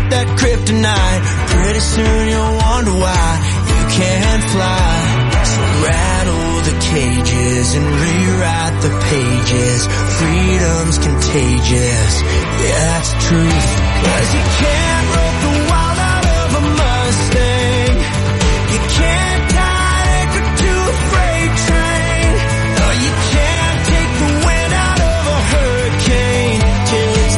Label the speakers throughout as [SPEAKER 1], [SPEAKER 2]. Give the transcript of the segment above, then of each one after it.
[SPEAKER 1] with that kryptonite. Pretty soon you'll wonder why you can't fly. So rattle the cages and rewrite the pages. Freedom's contagious, yeah, that's the truth. 'Cause you can't rope the wild out of a Mustang. You can't tie anchor to a freight train. No, you can't take the wind out of a hurricane till it's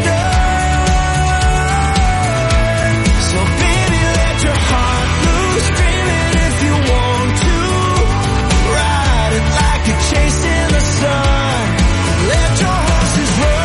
[SPEAKER 1] done. So baby, let your heart loose, dream it if you want to. Ride it like you're chasing the sun. Let your horses run.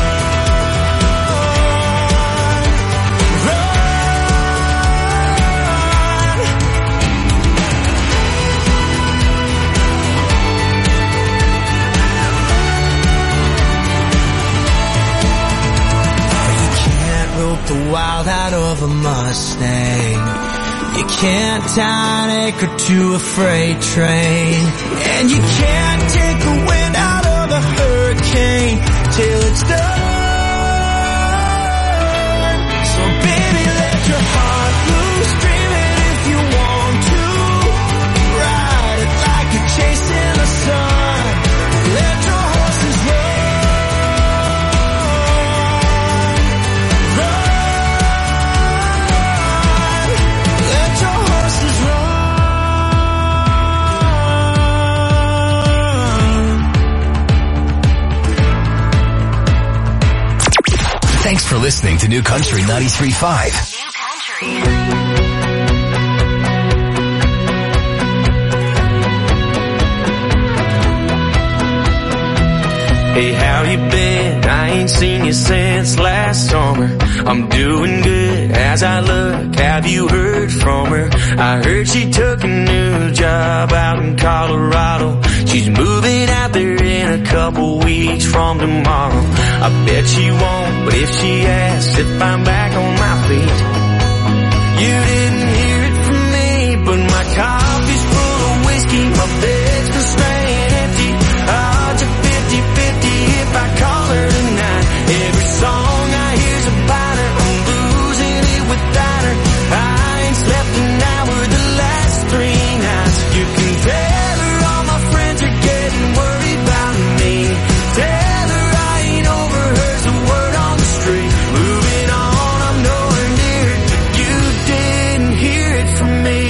[SPEAKER 1] The wild out of a Mustang. You can't tie an anchor to a freight train. And you can't take the wind out of a hurricane till it's done. So baby, let your heart loose, dream it if you want to. Ride it like you're chasing the sun. Let your horses run.
[SPEAKER 2] Thanks for listening to New Country 93.5.
[SPEAKER 3] New Country.
[SPEAKER 4] Hey, how you been? I ain't seen you since last summer. I'm doing good as I look. Have you heard from her? I heard she took a new job out in Colorado. She's moving out there in a couple weeks from tomorrow. I bet she won't, but if she asks if I'm back on my feet. You didn't hear it from me, but my coffee's full of whiskey. My bed's been staying empty. Odds are 50-50 if I call her tonight. Every song I hear's about her. I'm losing it without her. I ain't slept an hour the last 3 nights. You can tell her all my friends are getting worried about me. Tell her I ain't over her's the word on the street. Moving on, I'm nowhere near it, but you didn't hear it from me.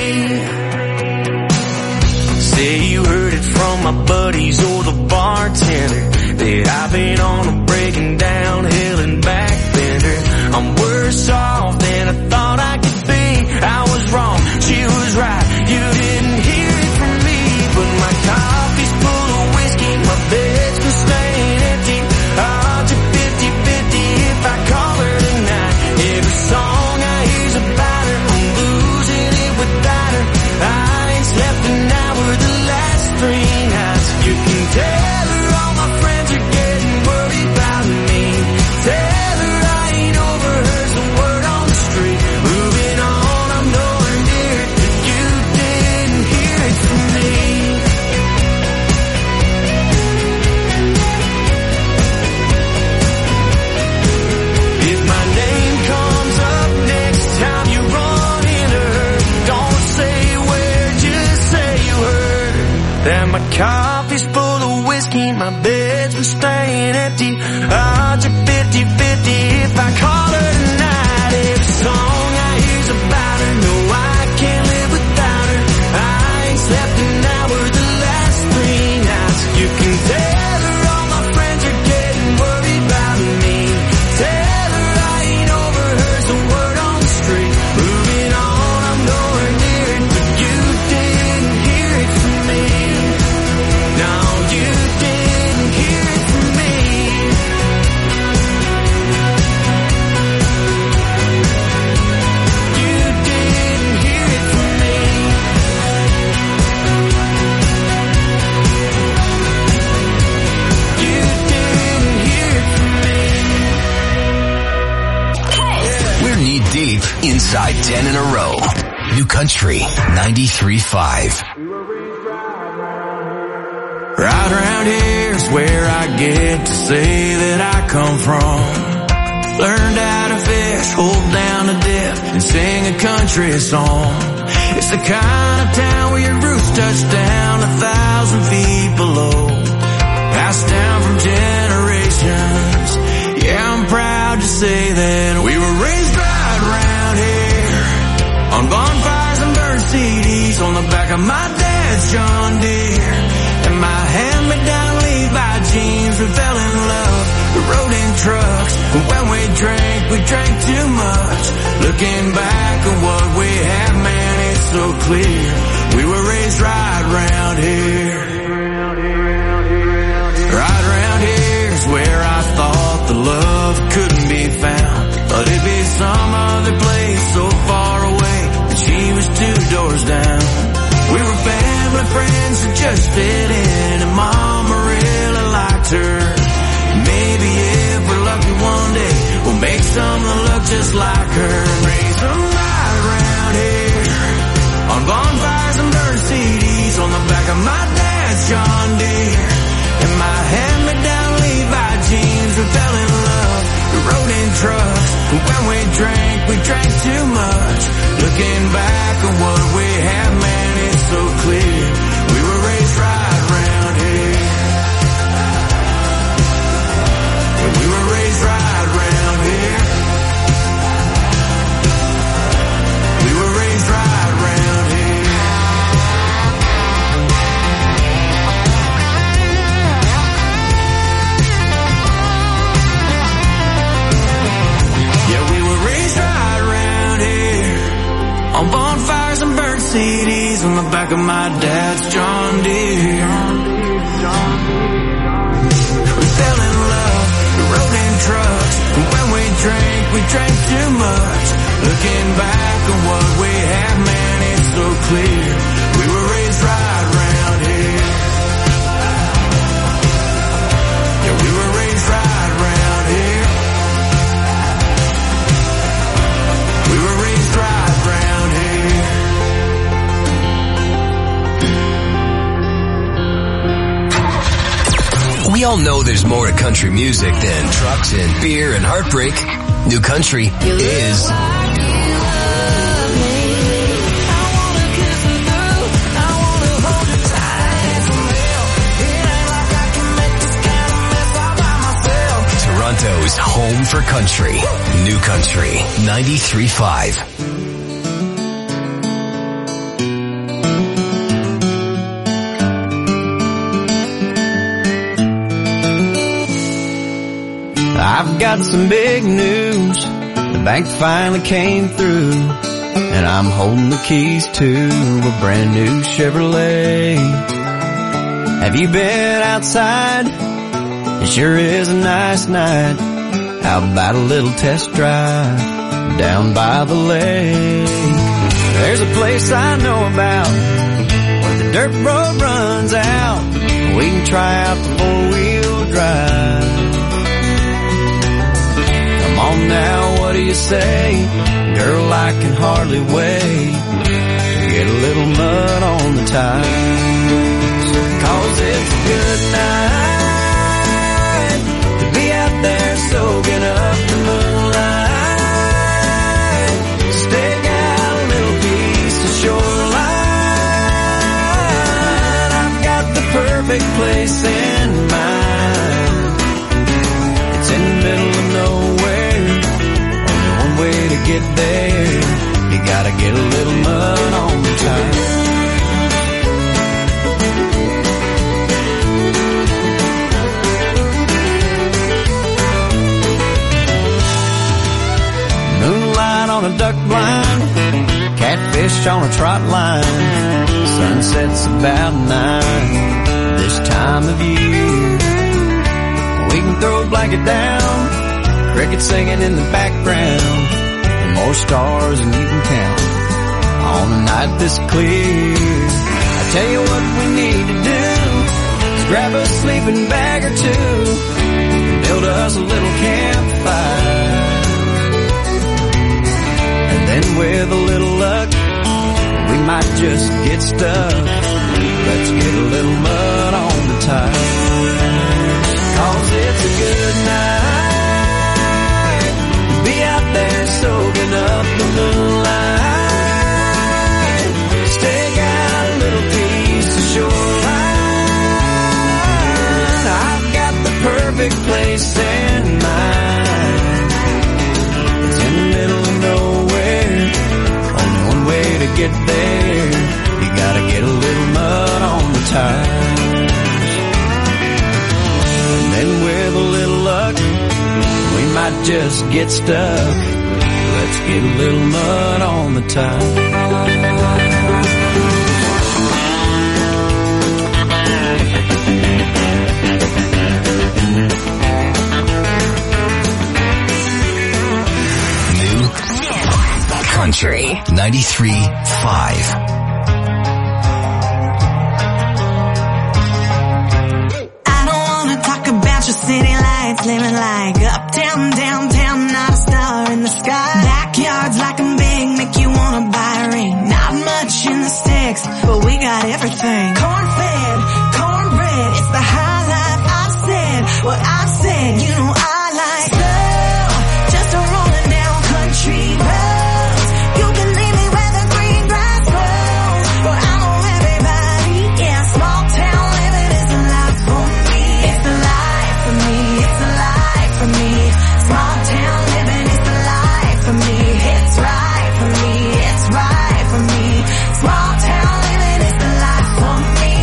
[SPEAKER 4] Say you heard it from my buddies or the bartender that I've been on a breaking down hill and back bender. I'm worse off than I thought I could be. I was wrong, she was right. You didn't hear it from me, but my coffee's full of whiskey. My bed's been staying empty. Odds are 50-50 if I call her tonight. Every song I hear's about her. I'm losing it without her. I ain't slept an hour the last 3 nights. You can tell her all my friends are getting worried about me. Tell her I ain't over her's the word on the street. Moving on, I'm nowhere near it, but you didn't hear it from me. If my name comes up next time you run into her, don't say where, just say you heard that my coffee's full of whiskey. My bed's been staying empty. Odds are 50-50 if I call her tonight. Every song I hear's about her. No, I can't live without her. I ain't slept an hour the last 3 nights. You can tell her all my friends are getting worried about me. Tell her I ain't over her's the word on the street. Moving on, I'm nowhere near it, but you didn't hear it from me. No, you didn't hear it from me. You didn't hear it from me. You didn't hear it from me.
[SPEAKER 2] We're knee deep inside 10 in a row. New Country 93.5.
[SPEAKER 1] Right around here's where I get to say that I come from. Learned how to fish, hold down a dip, and sing a country song. It's the kind of town where your roots touch down 1,000 feet below. Passed down from generations. Yeah, I'm proud to say that we were raised right around here. On bonfires and burnt CDs, on the back of my dad's John Deere. And my hand-me-down Levi jeans, we fell in love. We rode in trucks, and when we drank too much. Looking back at what we have, man, it's so clear. We were raised right around here. Right around here's where I thought the love couldn't be found. But it'd be some other place so far away that she was 2 doors down. We were family friends who just fit in, and Mama really liked her. Maybe if we're lucky one day, we'll make someone look just like her. Raise them right around here. On bonfires and burnt CDs, on the back of my dad's John Deere. And my hand-me-down Levi jeans, we fell in love. We rode in trucks, and when we drank too much. Looking back at what we have, man, it's so clear. We were raised right around here. We were raised right around here. We were raised right around here. Yeah, we were raised right around here. On bonfires and burnt CDs, on the back of my dad's John Deere. We fell in love, we rode in trucks, and when we drank too much. Looking back at what we have, man, it's so clear. We were raised right around here. Yeah, we were raised right around here. We were raised right around here.
[SPEAKER 2] We all know there's more to country music than trucks and beer and heartbreak. New Country is Toronto's home for country. New Country 93.5.
[SPEAKER 1] I've got some big news. The bank finally came through, and I'm holding the keys to a brand new Chevrolet. Have you been outside? It sure is a nice night. How about a little test drive down by the lake? There's a place I know about where the dirt road runs out. We can try out the four-wheel drive. Come on now, what do you say? Girl, I can hardly wait to get a little mud on the tires. 'Cause it's a good night to be out there soaking up the moonlight. Stake out a little piece of shoreline. I've got the perfect place in mind. It's in the middle of nowhere. Only one way to get there. You gotta get a little mud on the tires. Moonlight on a duck blind, catfish on a trot line. Sunset's about 9 this time of year. We can throw a blanket down, crickets singing in the background, and more stars than you can count on a night this clear. I tell you what we need to do is grab a sleeping bag or two, build us a little campfire. And then with a little luck, we might just get stuck. Let's get a little mud on the tires. 'Cause it's a good night to be out
[SPEAKER 3] just get stuck. Let's get a little mud on the tire.
[SPEAKER 2] Country 93.5.
[SPEAKER 5] Your city lights living like uptown, downtown, not a star in the sky. Backyards like I'm big, make you wanna buy a ring. Not much in the sticks, but we got everything. Corn-fed, cornbread, it's the high life. I've said what I said, you know I like slow, just a rolling down country roads. You can leave me where the green grass grows, but I know everybody, yeah, small town living is the life for me. It's the life. It's a life for me. Small town living is the life for me. It's right for me. It's right for me. Small town living is the life for me.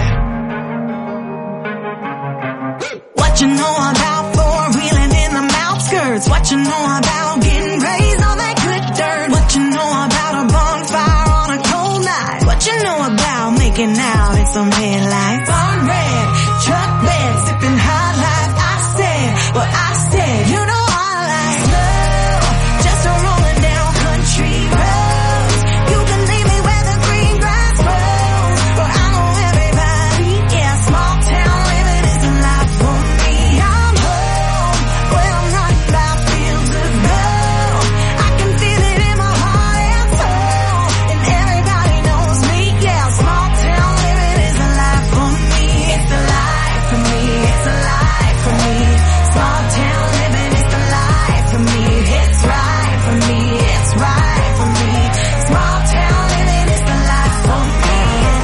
[SPEAKER 5] What you know about four-wheeling in the outskirts? What you know about getting raised on that good dirt? What you know about a bonfire on a cold night? What you know about making out in some headlights? Barn red, truck bed, sipping high life. What I said, you know I like slow, just a rolling down country roads. You can leave me where the green grass grows, but I know everybody, yeah, small town living is a life for me. I'm home, where I'm not about fields of gold. I can feel it in my heart and soul, and everybody knows me, yeah, small town living is a life for me. It's a life for me, it's a life for me. Small town living is the life for me. It's right for me. It's right for me. Small town living is the life for me.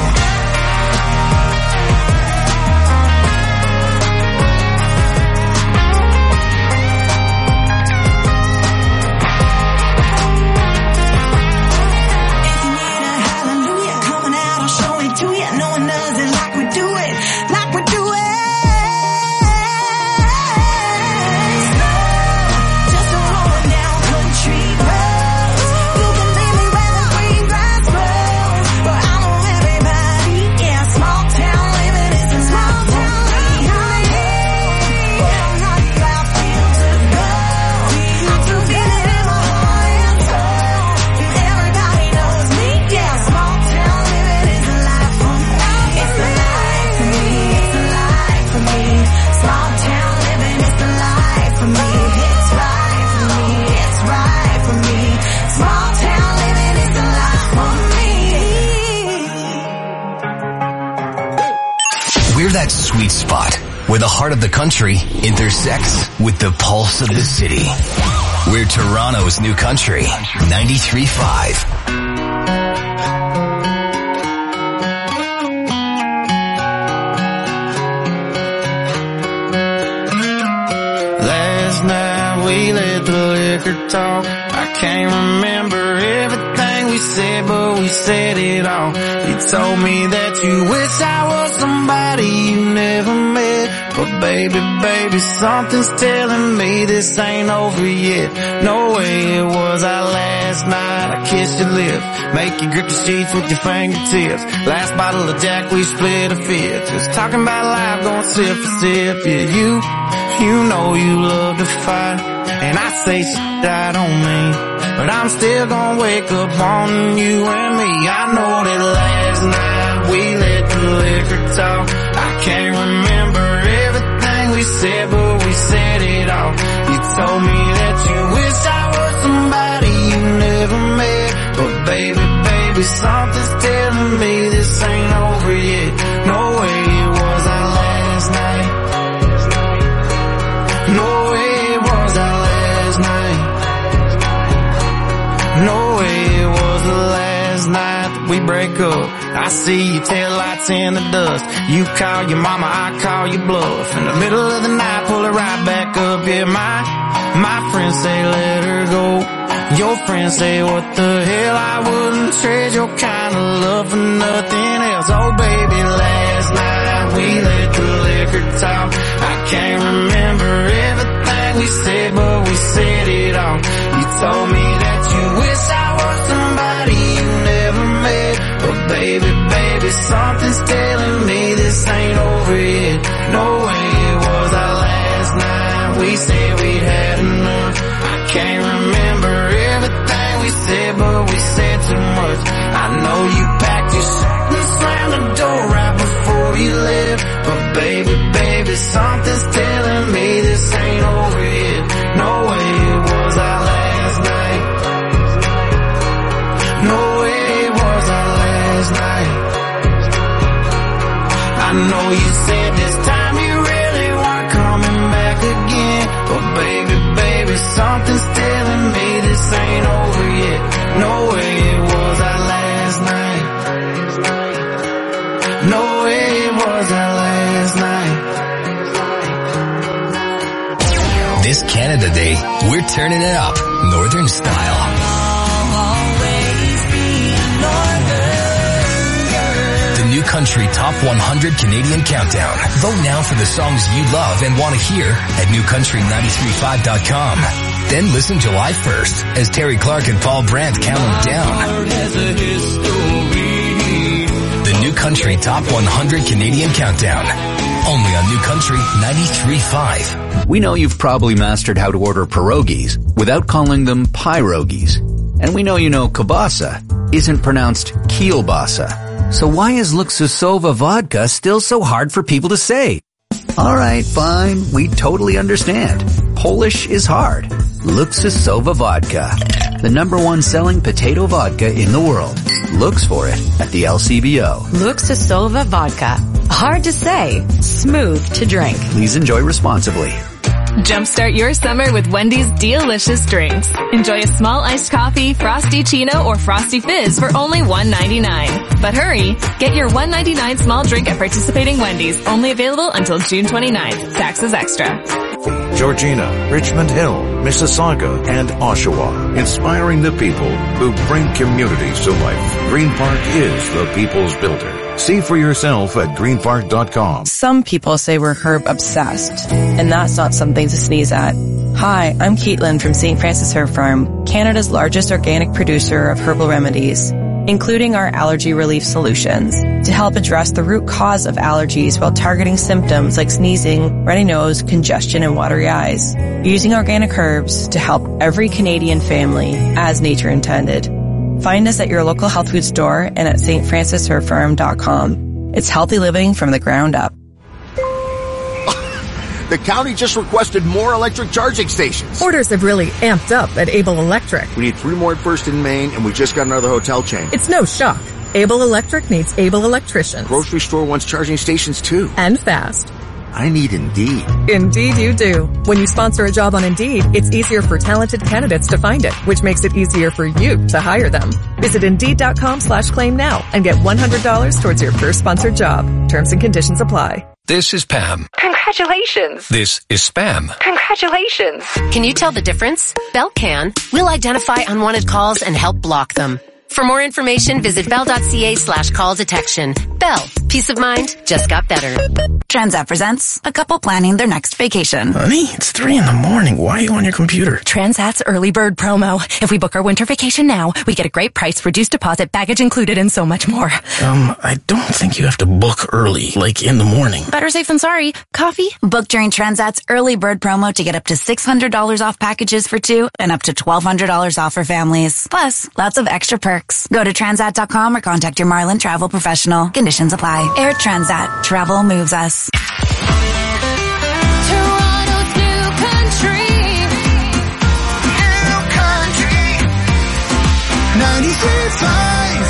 [SPEAKER 5] If you need a hallelujah coming out, I'll show it to you. No one does it like we do it. Like we do it.
[SPEAKER 2] That sweet spot where the heart of the country intersects with the pulse of the city. We're Toronto's new country, 93.5.
[SPEAKER 3] Last night we let the liquor talk. I can't remember everything we said, but we said it all. You told me that you wish I was somebody you never met. But baby, something's telling me this ain't over yet. No way it was our last night. I kissed your lips, make you grip the sheets with your fingertips. Last bottle of Jack, we split a fifth. Just talking about life, going sip for sip. Yeah, you know you love to fight, and I say shit I don't mean, but I'm still gonna wake up wanting you and me. I know that last night we let the liquor talk. I can't remember everything we said, but we said it all. You told me that you wish I was somebody you never met. But baby, something's telling me this ain't over yet. No way it was our last night. No way it was our last night. No way it was the last night that we break up. I see your taillights in the dust. You call your mama, I call your bluff. In the middle of the night, pull her right back up. Yeah, my friends say let her go. Your friends say what the hell, I wouldn't trade your kind of love for nothing else. Oh baby, last night we let the liquor talk. I can't remember everything we said, but we told me that you wish I was somebody you never met. But baby, something's telling me this ain't over yet. No way it was our last night. We said we'd had enough. I can't remember everything we said, but we said too much. I know you packed your shit and slammed the door right before you left. But baby, something's telling me this ain't over yet. No way it was our last night. No way it was our last night. I know you said this time you really weren't coming back again. But baby, something's telling me this ain't over yet. No way it was our last night. No way it was our last night.
[SPEAKER 2] This Canada Day, we're turning it up, Northern style. The New Country Top 100 Canadian Countdown. Vote now for the songs you love and want to hear at newcountry935.com. Then listen July 1st as Terry Clark and Paul Brandt count them down. The New Country Top 100 Canadian Countdown. Only on New Country 93.5.
[SPEAKER 6] We know you've probably mastered how to order pierogies without calling them pyrogies. And we know you know kielbasa isn't pronounced kielbasa. So why is Luksusowa vodka still so hard for people to say? Alright, fine, we totally understand. Polish is hard. Luksusowa vodka. The #1 selling potato vodka in the world. Looks for it at the LCBO.
[SPEAKER 7] Luksusowa vodka. Hard to say, smooth to drink.
[SPEAKER 6] Please enjoy responsibly.
[SPEAKER 8] Jumpstart your summer with Wendy's delicious drinks. Enjoy a small iced coffee, Frosty Chino, or Frosty Fizz for only $1.99. But hurry, get your $1.99 small drink at participating Wendy's. Only available until June 29th. Taxes extra.
[SPEAKER 9] Georgina, Richmond Hill, Mississauga, and Oshawa. Inspiring the people who bring communities to life. Green Park is the people's builder. See for yourself at greenpark.com.
[SPEAKER 10] Some people say we're herb obsessed, and that's not something to sneeze at. Hi, I'm Caitlin from St. Francis Herb Farm, Canada's largest organic producer of herbal remedies, including our allergy relief solutions, to help address the root cause of allergies while targeting symptoms like sneezing, runny nose, congestion, and watery eyes, using organic herbs to help every Canadian family as nature intended. Find us at your local health food store and at stfrancisherbfarm.com. It's healthy living from the ground up.
[SPEAKER 11] The county just requested more electric charging stations.
[SPEAKER 12] Orders have really amped up at Able Electric.
[SPEAKER 11] We need 3 more at First and Main, and we just got another hotel chain.
[SPEAKER 12] It's no shock. Able Electric needs able electricians.
[SPEAKER 11] Grocery store wants charging stations too.
[SPEAKER 12] And fast.
[SPEAKER 11] I need Indeed.
[SPEAKER 12] Indeed you do. When you sponsor a job on Indeed, it's easier for talented candidates to find it, which makes it easier for you to hire them. Visit Indeed.com/claim now and get $100 towards your first sponsored job. Terms and conditions apply.
[SPEAKER 13] This is Pam.
[SPEAKER 14] Congratulations.
[SPEAKER 13] This is Spam.
[SPEAKER 14] Congratulations.
[SPEAKER 15] Can you tell the difference? Bell can. We'll identify unwanted calls and help block them. For more information, visit bell.ca/call detection. Bell. Peace of mind just got better.
[SPEAKER 16] Transat presents a couple planning their next vacation.
[SPEAKER 17] Honey, it's 3 a.m. Why are you on your computer?
[SPEAKER 16] Transat's early bird promo. If we book our winter vacation now, we get a great price, reduced deposit, baggage included, and so much more.
[SPEAKER 17] I don't think you have to book early, like in the morning.
[SPEAKER 16] Better safe than sorry. Coffee? Book during Transat's early bird promo to get up to $600 off packages for 2 and up to $1,200 off for families. Plus, lots of extra perks. Go to transat.com or contact your Marlin travel professional. Conditions apply. Air Transat. Travel moves us.
[SPEAKER 5] Toronto's New Country. New Country. 93.5.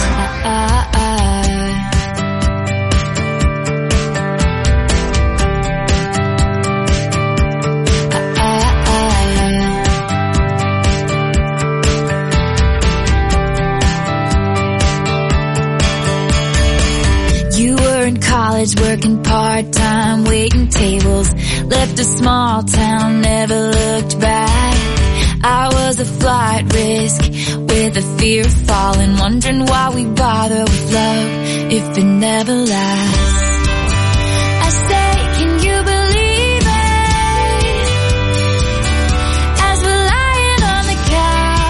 [SPEAKER 18] In college, working part-time, waiting tables, left a small town, never looked back. I was a flight risk with a fear of falling, wondering why we bother with love if it never lasts. I say, can you believe it? As we're lying on the couch,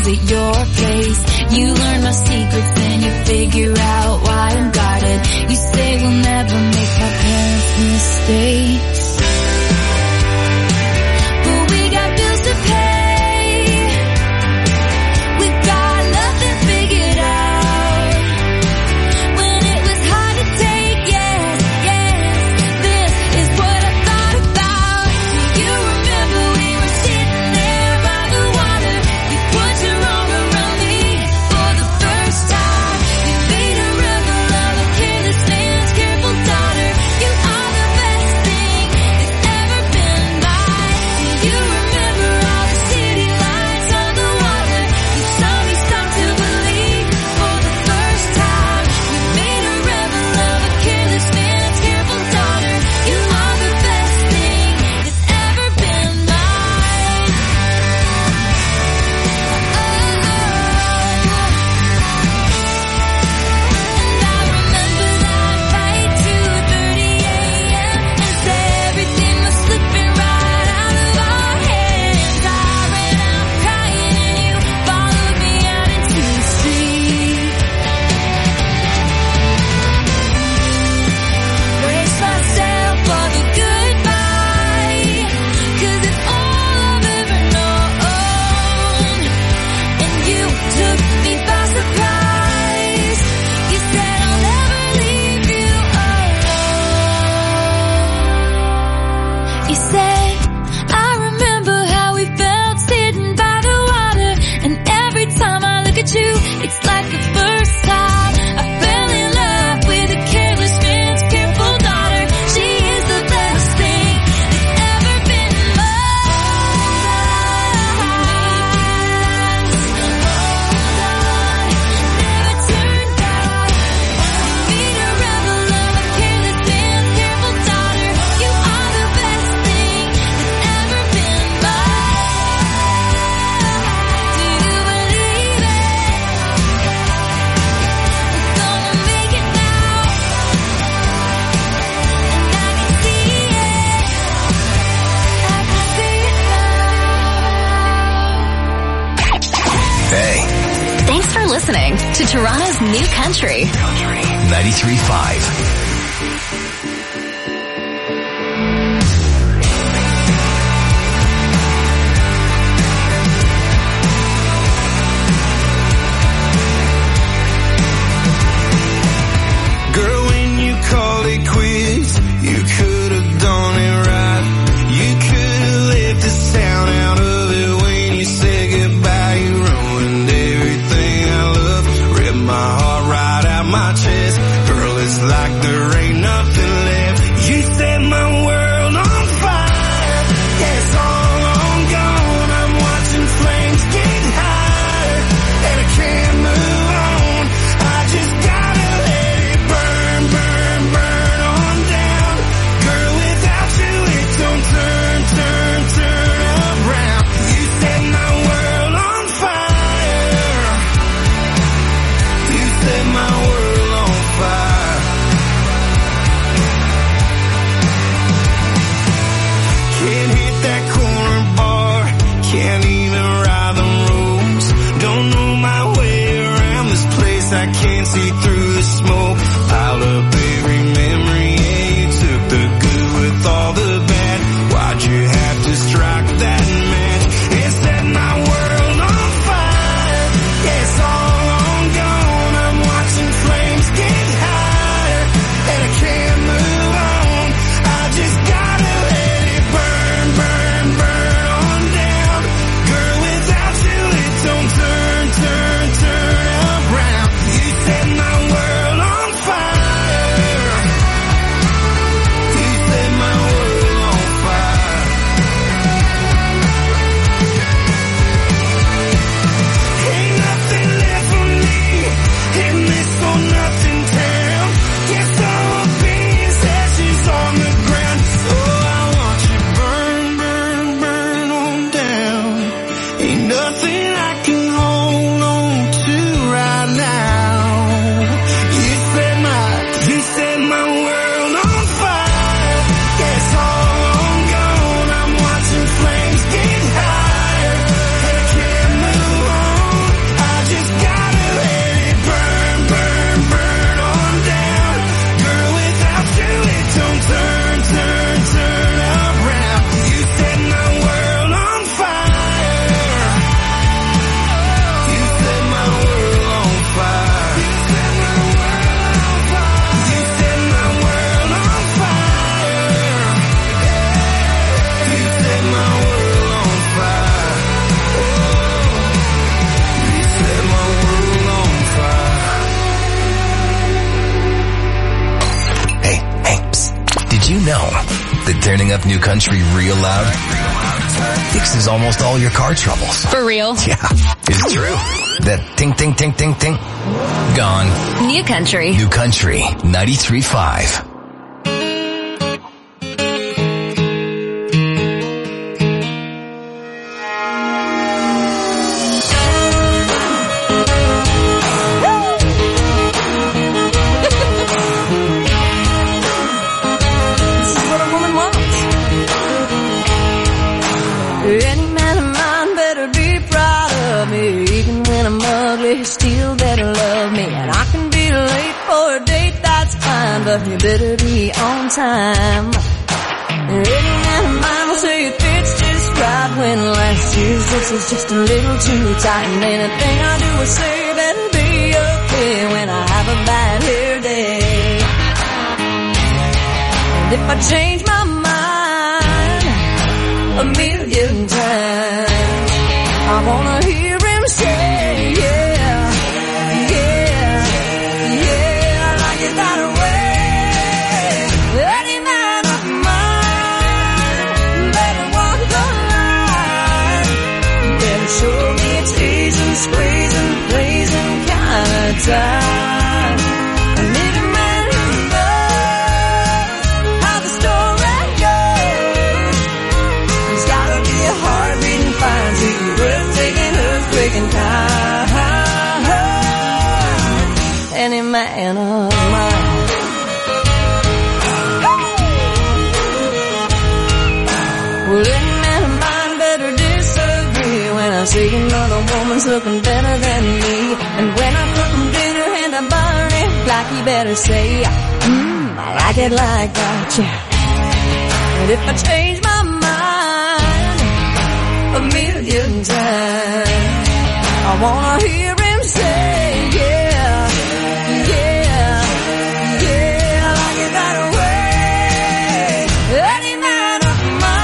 [SPEAKER 18] at your place. You learn my secrets and you figure out why I'm guarded. You say we'll never make my parents' mistakes, but we got bills to pay. We've got nothing figured out. When it was hard to take, yes, this is what I thought about. You remember we were sitting there by the water. You put your arm around me for the first time. You made a rebel of a careless man's careful daughter. You are the best thing that's ever been by. You remember all the city lights on the water. You saw me start to believe for the first time. You made a rebel of a careless man's careful daughter. You are the best thing that's ever been mine. And I remember that fight 2:30 a.m. and said everything was slipping right out of our hands. I ran out crying and you followed me out into the street. Brace myself for the goodbye, 'cause it's all I've ever known. And you took me by surprise. You said I'll never leave you alone. You said, I remember how we felt sitting by the water. And every time I look at you, it's like the first time I fell in love with a careless man's careful daughter. She is the best thing that's ever been mine. Never turn back. Made a rebel of a careless man's careful daughter. You are the best thing that's ever been mine. Do you believe it? We're gonna make it now. And I can see it. I can see it now.
[SPEAKER 2] Hey,
[SPEAKER 8] Thanks for listening to Toronto's New Country.
[SPEAKER 2] 93.5.
[SPEAKER 3] Girl, when you called it quits, you could have done it right. You could have left the sound out of it when you said goodbye. You ruined everything I love, ripped my heart right out my chest. Girl, it's like there ain't nothing left. You set my world on fire. Yeah, it's all on gone. I'm watching flames get higher, and I can't move on. I just gotta let it burn, burn, burn on down. Girl, without you it don't turn, turn, turn around. You set my world on fire. You set my world on fire. Can't hit that corner bar, can't even ride the roads. Don't know my way around this place, I can't see through the smoke. Piled up every memory, yeah, you took the good with all the bad. Why'd you have to strike that match? It set my world on fire. Yeah, it's all on gone. I'm watching flames get higher, and I can't move on. I just gotta let it burn, burn, burn on down. Girl, without you it don't turn, turn, turn around. You set my world on fire.
[SPEAKER 2] that turning up New Country real loud fixes almost all your car troubles.
[SPEAKER 8] For real?
[SPEAKER 2] Yeah, it's true. That ting, ting, ting, ting, ting, gone.
[SPEAKER 8] New Country.
[SPEAKER 2] New Country 93.5.
[SPEAKER 19] But you better be on time. Any man of mine will say it fits just right when last year's dress is just a little too tight. And anything I do or say better be okay when I have a bad hair day. And if I change my mind a million times, I wanna hear him say, yeah, yeah, yeah, I like it that way. Squeezing, blazing kind of time. I need a man who knows how the story goes. He's gotta be a heart-beating fine, to be breathtaking, earthquaking kind. Any man of mine. Well, any man of mine better disagree when I see another woman's looking better than me. And when I cook him dinner and I burn it like, he better say, I like it like that, yeah. But if I change my mind a million times, I wanna hear him say, yeah, yeah, yeah, I like it that way. Any man of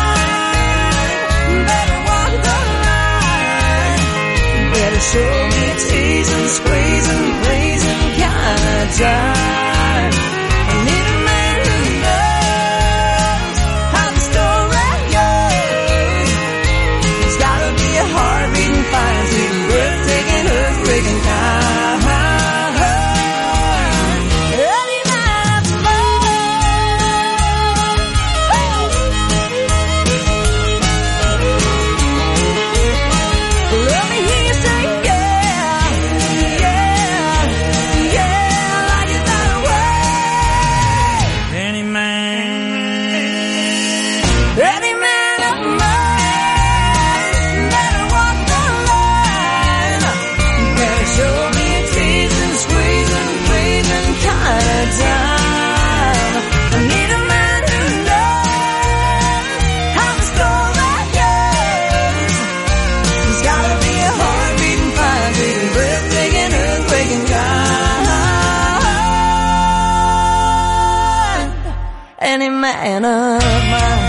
[SPEAKER 19] mine better walk the line. Better show me teasing, squeezing, blazing kind of time. I need a man who knows how the story goes. He's gotta be a heart-beating fine, sweet, breathtaking, earthquaking kind. Any man of mine. Let me hear you say, yeah, yeah, yeah, I like it that way. Any man of mine, better walk the line. Better show me a teasing, squeezing, pleasing kind of time. I need a man who knows how the story goes. He's gotta be a heart-beating fine, beating, breathtaking, earthquaking kind. Any man of mine.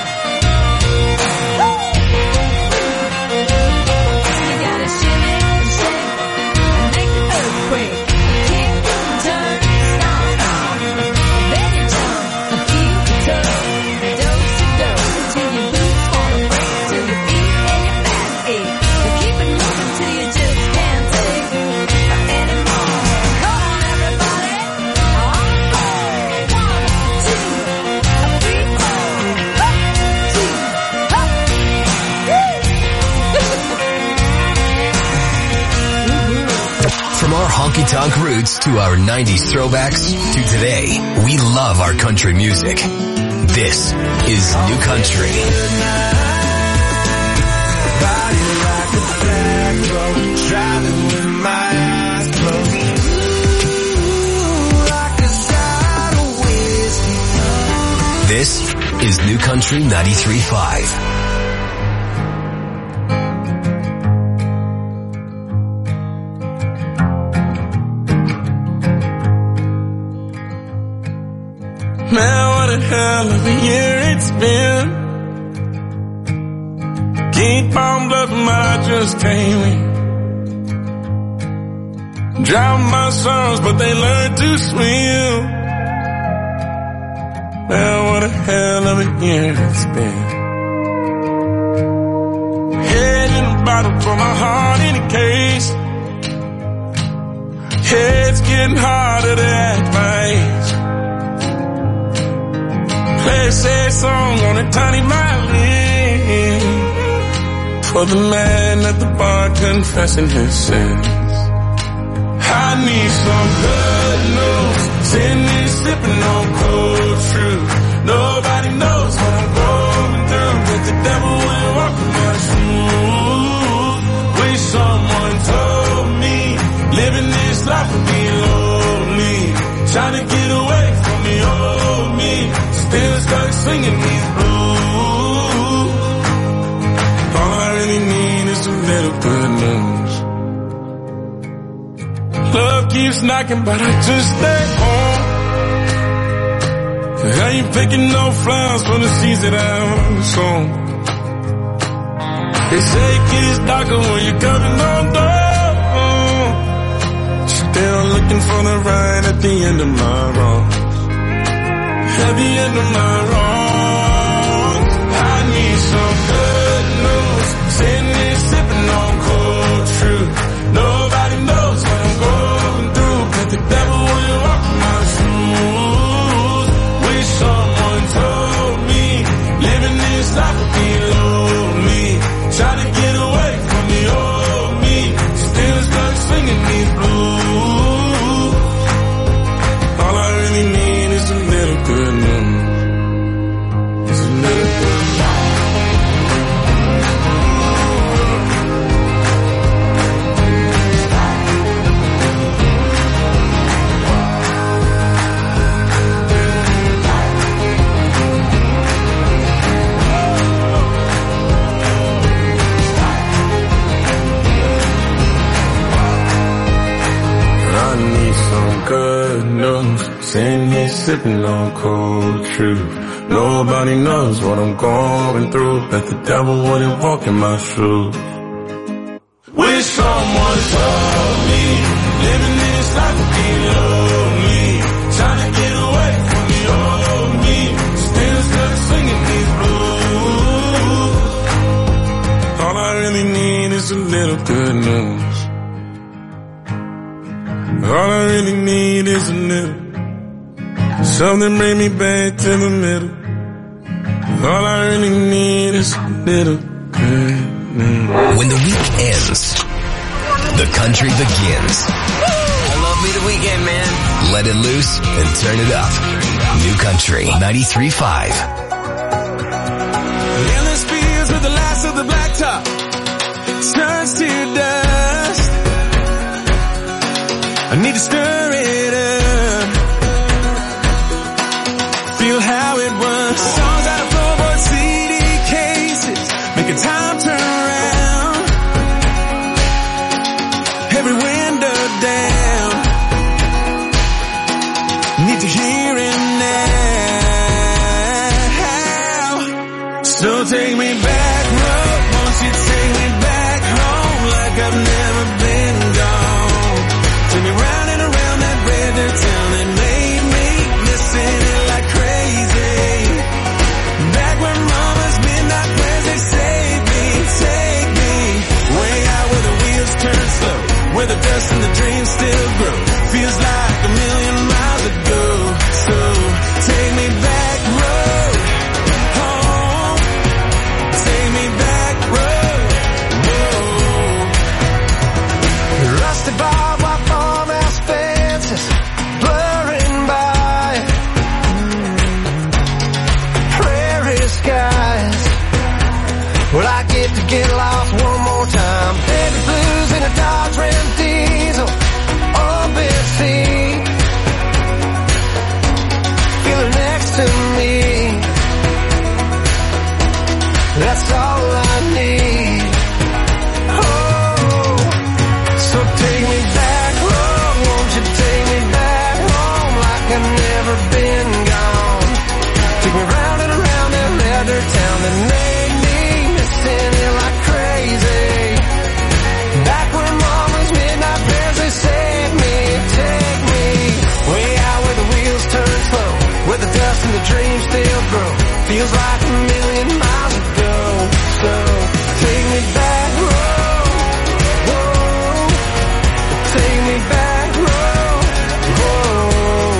[SPEAKER 19] You gotta shimmy, shake, and make the earthquake. Kick, turn, stomp, then you jump, feel the touch, dose-to-dose, till your boots wanna break, till your feet and your back ache. Keep it moving till you just can't take anymore. Come on, everybody. On 4, 1, 2, 3, 4. Up, 2, up.
[SPEAKER 2] From our honky-tonk roots to our 90s throwbacks to today, we love our country music. This is New Country.
[SPEAKER 1] Driving with my eyes closed.
[SPEAKER 2] This is New Country 93.5.
[SPEAKER 3] Man, what a hell of a year it's been. Keep on bluffing, but I just can't win. Drown my sons, but they learn to swim. Man, what what a hell of a year it's been. Head in a bottle for my heart in a case. Yeah, it's getting harder to act my age. Play a sad song on a tiny violin for the man at the bar confessing his sins. I need some good news. Sitting here sipping on cold truth. Nobody knows what I'm going through, but the devil will walk in my shoes. Wish someone told me living this life would be lonely. Trying to get away from the old me. Still stuck singing these blues. All I really need is a little good news. Love keeps knocking, but I just stay home. I ain't picking no flowers for the seeds that I'm sown. They say it gets darker when you're coming on door. Still looking for the right at the end of my road. At the end of my road, I need some good news. Sitting here sipping on cold truth. Nobody knows what I'm going through, but the devil will walk in my shoes. Wish someone told me living this life would be lonely. Trying to get away from the old me. Still stuck singing these blues. All I really need is a little good news. It's a little good news. Good news, sitting here sipping on cold truth. Nobody knows what I'm going through, but the devil wouldn't walk in my shoes. Wish someone told me living this life would be lonely. Trying to get away from the old me. Still stuck singing these blues. All I really need is a little good news. All I really need is a little something bring me back to the middle. All I really need is a little good news.
[SPEAKER 2] When the week ends, the country begins.
[SPEAKER 20] I love me the weekend, man.
[SPEAKER 2] Let it loose and turn it up. New Country 93.5.
[SPEAKER 3] Endless fields with the last of the blacktop turns to dust. I need to stir it up. Feel how it was. Songs out of floorboard CD cases, making time turn around. Every window down. Need to hear it now. So take me back, road. Won't you take me back home like I've never been gone? Take me round and around that red dirt town that made me missing it like crazy. Back when mama's midnight prayers, they saved me, take me way out where the wheels turn slow, where the dust and the dreams still grow. Feels like a million miles ago. So take me back road home. Take me back road. Whoa. Rusted barbed wire farmhouse fences blurring by. Prairie skies. Well, I get lost one more time. Heavy blues in a Dodge Ram diesel. Open seat. feels like a million miles ago. So take me back, whoa, whoa. Take me back, whoa, whoa.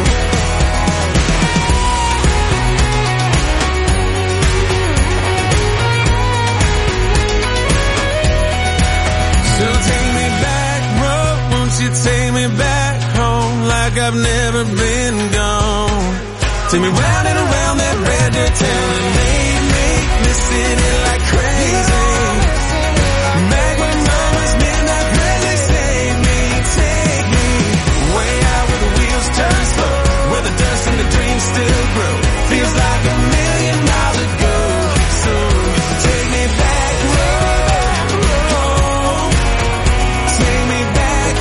[SPEAKER 3] So take me back, whoa, won't you take me back home like I've never been gone. Take me round and around that red dirt town and make me sitting like crazy. Back when mama's midnight prayer saved me, take me way out where the wheels turn slow, where the dust and the dreams still grow. Feels like a million miles ago. So take me back, whoa, take me back,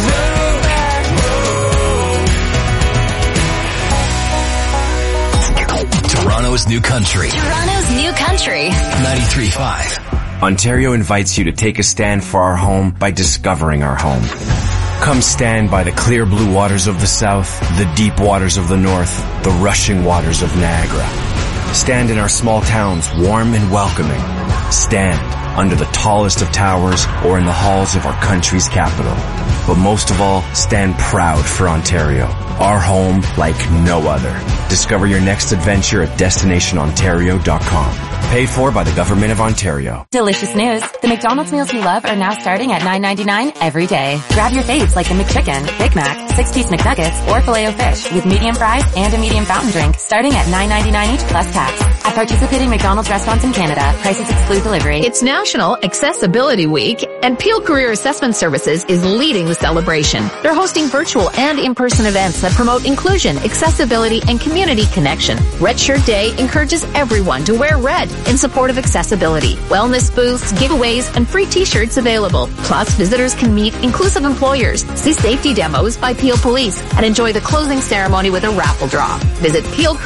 [SPEAKER 2] Toronto's New Country.
[SPEAKER 14] Toronto's New Country.
[SPEAKER 2] 93.5.
[SPEAKER 21] Ontario invites you to take a stand for our home by discovering our home. Come stand by the clear blue waters of the south, the deep waters of the north, the rushing waters of Niagara. Stand in our small towns, warm and welcoming. Stand under the tallest of towers or in the halls of our country's capital. But most of all, stand proud for Ontario, our home like no other. Discover your next adventure at destinationontario.com. Paid for by the Government of Ontario.
[SPEAKER 22] Delicious news. The McDonald's meals you love are now starting at $9.99 every day. Grab your faves like the McChicken, Big Mac, 6-piece McNuggets, or Filet-O-Fish with medium fries and a medium fountain drink starting at $9.99 each plus tax. At participating McDonald's restaurants in Canada, prices exclude delivery.
[SPEAKER 23] It's National Accessibility Week, and Peel Career Assessment Services is leading the celebration. They're hosting virtual and in-person events that promote inclusion, accessibility, and community connection. Red Shirt Day encourages everyone to wear red in support of accessibility. Wellness booths, giveaways, and free t-shirts available. Plus, visitors can meet inclusive employers, see safety demos by Peel Police, and enjoy the closing ceremony with a raffle draw. Visit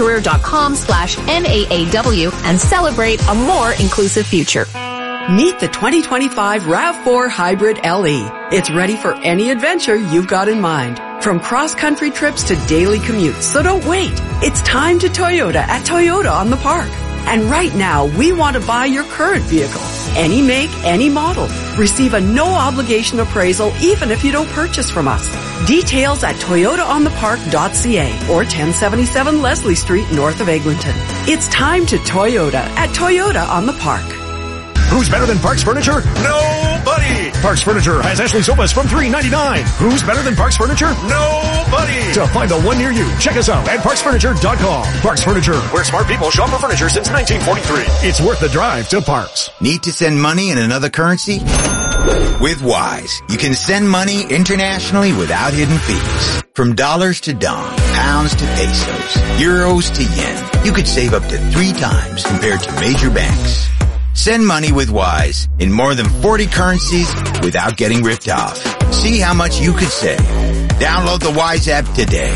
[SPEAKER 23] peelcareer.com/NAAW and celebrate a more inclusive future.
[SPEAKER 24] Meet the 2025 RAV4 Hybrid LE. It's ready for any adventure you've got in mind. From cross-country trips to daily commutes, so don't wait. It's time to Toyota at Toyota on the Park. And right now, we want to buy your current vehicle. Any make, any model. Receive a no-obligation appraisal even if you don't purchase from us. Details at toyotaonthepark.ca or 1077 Leslie Street, north of Eglinton. It's time to Toyota at Toyota on the Park.
[SPEAKER 25] Who's better than Parks Furniture? Nobody! Parks Furniture has Ashley sofas from $399. Who's better than Parks Furniture? Nobody! To find the one near you, check us out at parksfurniture.com. Parks Furniture, where smart people shop for furniture since 1943. It's worth the drive to Parks.
[SPEAKER 26] Need to send money in another currency? With Wise, you can send money internationally without hidden fees. From dollars to dong, pounds to pesos, euros to yen, you could save up to 3 times compared to major banks. Send money with Wise in more than 40 currencies without getting ripped off. See how much you could save. Download the Wise app today.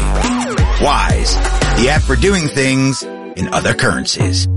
[SPEAKER 26] Wise, the app for doing things in other currencies.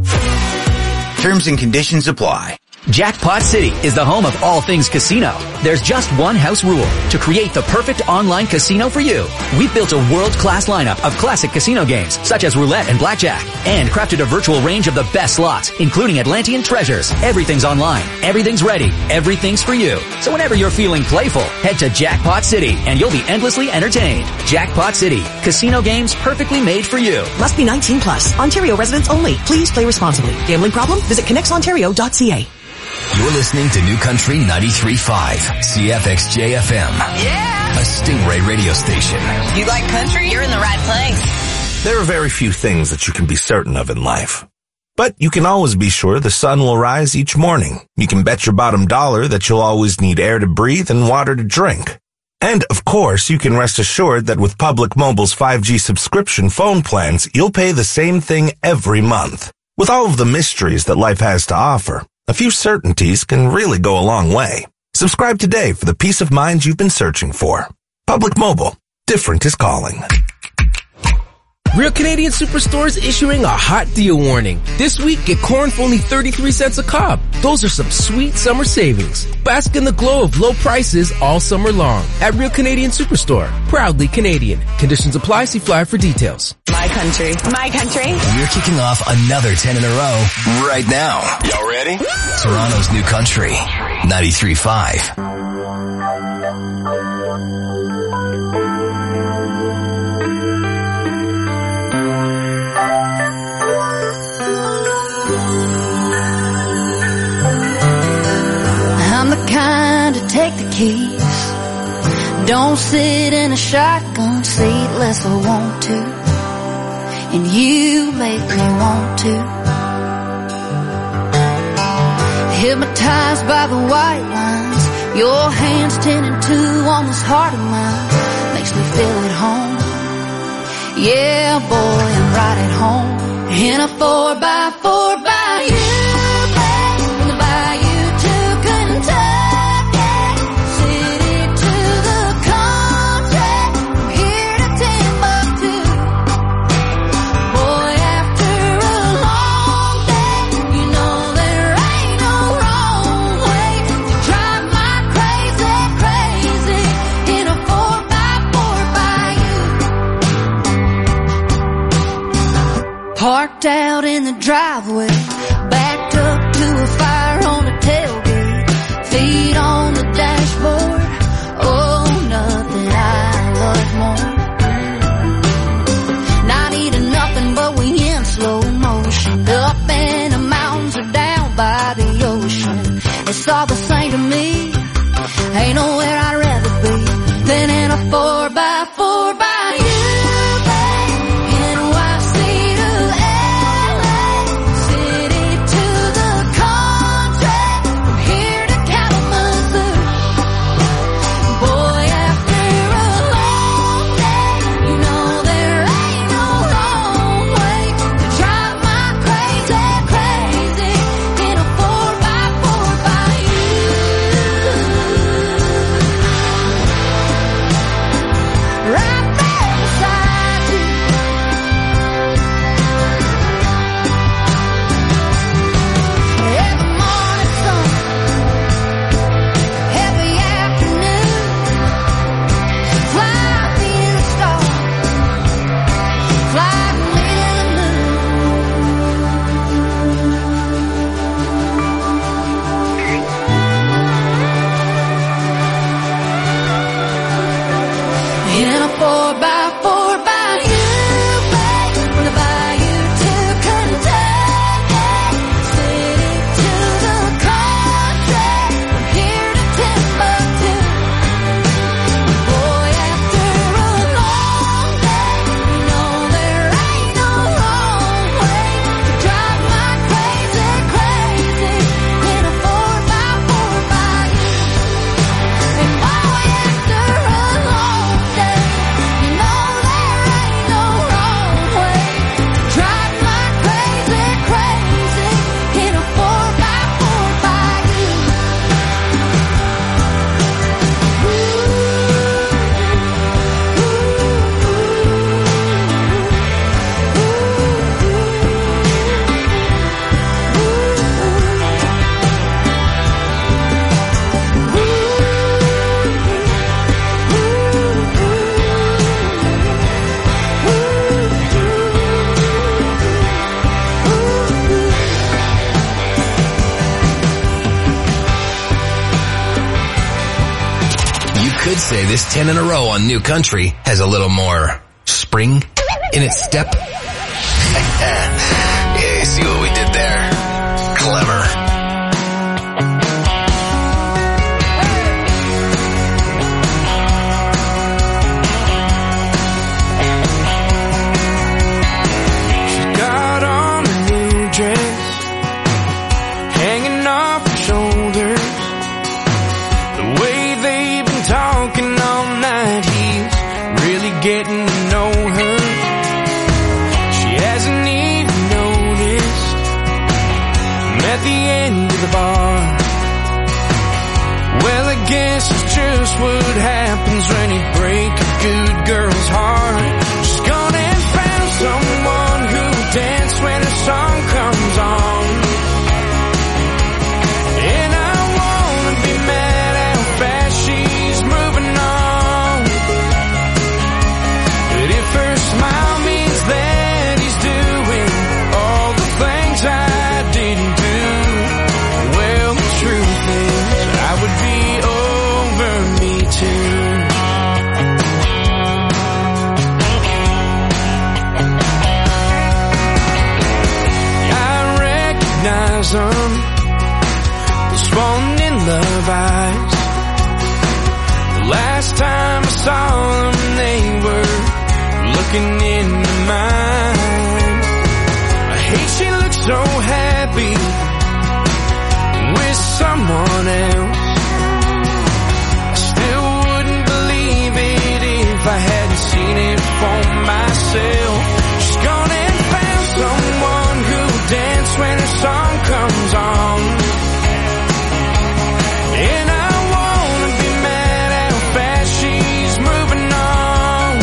[SPEAKER 26] Terms and conditions apply.
[SPEAKER 6] Jackpot City is the home of all things casino. There's just one house rule: to create the perfect online casino for you. We've built a world-class lineup of classic casino games, such as roulette and blackjack, and crafted a virtual range of the best slots, including Atlantean treasures. Everything's online. Everything's ready. Everything's for you. So whenever you're feeling playful, head to Jackpot City, and you'll be endlessly entertained. Jackpot City. Casino games perfectly made for you.
[SPEAKER 27] Must be 19 plus. Ontario residents only. Please play responsibly. Gambling problem? Visit connectsontario.ca.
[SPEAKER 2] You're listening to New Country 93.5, CFXJ FM.
[SPEAKER 14] Yeah!
[SPEAKER 2] A Stingray radio station.
[SPEAKER 14] You like country? You're in the right place.
[SPEAKER 28] There are very few things that you can be certain of in life. But you can always be sure the sun will rise each morning. You can bet your bottom dollar that you'll always need air to breathe and water to drink. And, of course, you can rest assured that with Public Mobile's 5G subscription phone plans, you'll pay the same thing every month. With all of the mysteries that life has to offer, a few certainties can really go a long way. Subscribe today for the peace of mind you've been searching for. Public Mobile. Different is calling.
[SPEAKER 4] Real Canadian Superstore is issuing a hot deal warning. This week, get corn for only 33 cents a cob. Those are some sweet summer savings. Bask in the glow of low prices all summer long at Real Canadian Superstore. Proudly Canadian. Conditions apply. See flyer for details.
[SPEAKER 14] My country. My country.
[SPEAKER 2] We're kicking off another 10 in a row right now.
[SPEAKER 7] Y'all ready?
[SPEAKER 2] Toronto's New Country, 93.5.
[SPEAKER 9] I'm the kind to take the keys. Don't sit in a shotgun seat unless I want to. And you make me want to. Hypnotized by the white lines. Your hands 10 and 2 on this heart of mine. Makes me feel at home. Yeah, boy, I'm right at home. In a 4x4 by you. From the bayou to Kentucky, city to the country, from here to Timbuktu. Boy, after a long day, you know there ain't no wrong way to drive my crazy, crazy in a 4x4 by you. Parked out in the driveway, backed up to a fire on the tailgate, feet on the dashboard. Oh, nothing I love more. Not eating nothing, but we in slow motion. Up in the mountains or down by the ocean. It's all the same to me. Ain't nowhere I'd rather be than in a 4x4 by you.
[SPEAKER 2] Say this 10 in a row on New Country has a little more spring in its step. Yeah, you see what we did there? Clever.
[SPEAKER 3] She got on a new dress, hanging off her shoulders. The way they've been talking all night, he's really getting to know her. She hasn't even noticed I'm at the end of the bar. Well, I guess it's just what happens when you break a good girl's heart. She's gone and found sun was falling in love eyes. The last time I saw them, they were looking into mine. I hate she looks so happy with someone else. I still wouldn't believe it if I hadn't seen it for myself. She's gone and found someone who'll dance when her song comes on. And I wanna be mad how fast she's moving on.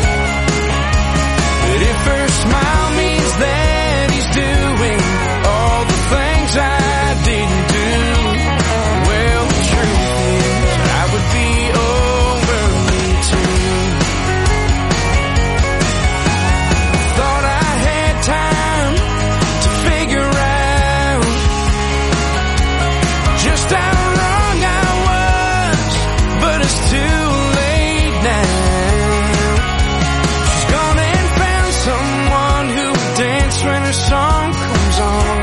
[SPEAKER 3] But if her smile means that he's doing all the things I didn't do, well, the truth is I would be over me too. Thought I had time to figure out just how wrong I was, but it's too late now. She's gone and found someone who'll dance when her song comes on.